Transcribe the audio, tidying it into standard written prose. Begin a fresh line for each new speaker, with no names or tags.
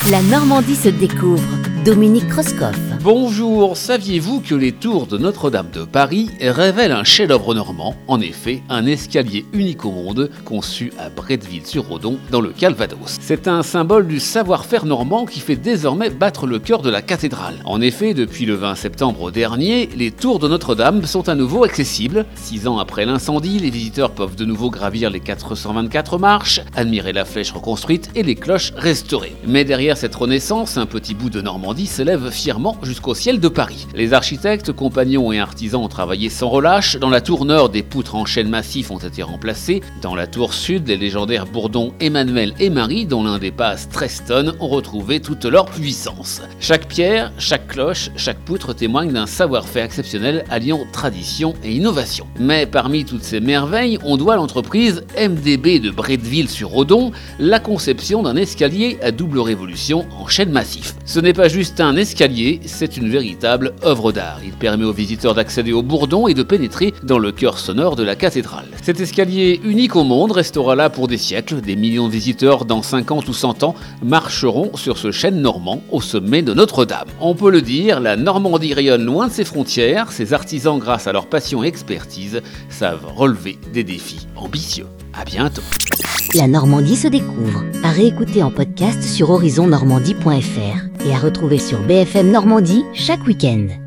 La Normandie se découvre. Dominique Kreuskopf.
Bonjour, saviez-vous que les tours de Notre-Dame de Paris révèlent un chef-d'œuvre normand? En effet, un escalier unique au monde, conçu à Bretteville-sur-Odon, dans le Calvados. C'est un symbole du savoir-faire normand qui fait désormais battre le cœur de la cathédrale. En effet, depuis le 20 septembre dernier, les tours de Notre-Dame sont à nouveau accessibles. 6 ans après l'incendie, les visiteurs peuvent de nouveau gravir les 424 marches, admirer la flèche reconstruite et les cloches restaurées. Mais derrière cette renaissance, un petit bout de Normandie s'élève fièrement jusqu'au ciel de Paris. Les architectes, compagnons et artisans ont travaillé sans relâche. Dans la tour nord, des poutres en chêne massif ont été remplacées. Dans la tour sud, les légendaires bourdons Emmanuel et Marie, dont l'un dépasse 13 tonnes, ont retrouvé toute leur puissance. Chaque pierre, chaque cloche, chaque poutre témoigne d'un savoir-faire exceptionnel alliant tradition et innovation. Mais parmi toutes ces merveilles, on doit à l'entreprise MDB de Bretteville-sur-Odon la conception d'un escalier à double révolution en chêne massif. Ce n'est pas juste un escalier, c'est une véritable œuvre d'art. Il permet aux visiteurs d'accéder au bourdon et de pénétrer dans le cœur sonore de la cathédrale. Cet escalier unique au monde restera là pour des siècles. Des millions de visiteurs dans 50 ou 100 ans marcheront sur ce chêne normand au sommet de Notre-Dame. On peut le dire, la Normandie rayonne loin de ses frontières. Ses artisans, grâce à leur passion et expertise, savent relever des défis ambitieux. À bientôt.
La Normandie se découvre. À réécouter en podcast sur horizonnormandie.fr et à retrouver sur BFM Normandie chaque week-end.